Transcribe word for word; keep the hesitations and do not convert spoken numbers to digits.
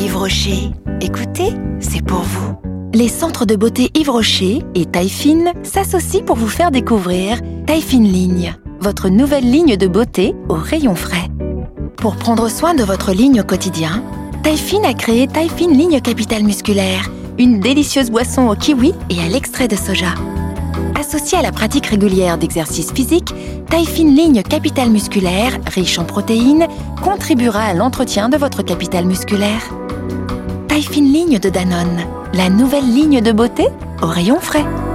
Yves Rocher. Écoutez, c'est pour vous. Les centres de beauté Yves Rocher et Taille Fine s'associent pour vous faire découvrir Taille Fine Ligne, votre nouvelle ligne de beauté au rayon frais. Pour prendre soin de votre ligne au quotidien, Taille Fine a créé Taille Fine Ligne Capitale Musculaire, une délicieuse boisson au kiwi et à l'extrait de soja. Associée à la pratique régulière d'exercices physiques, Taille Fine Ligne Capitale Musculaire, riche en protéines, contribuera à l'entretien de votre capital musculaire. Taille Fine Ligne de Danone, la nouvelle ligne de beauté au rayon frais.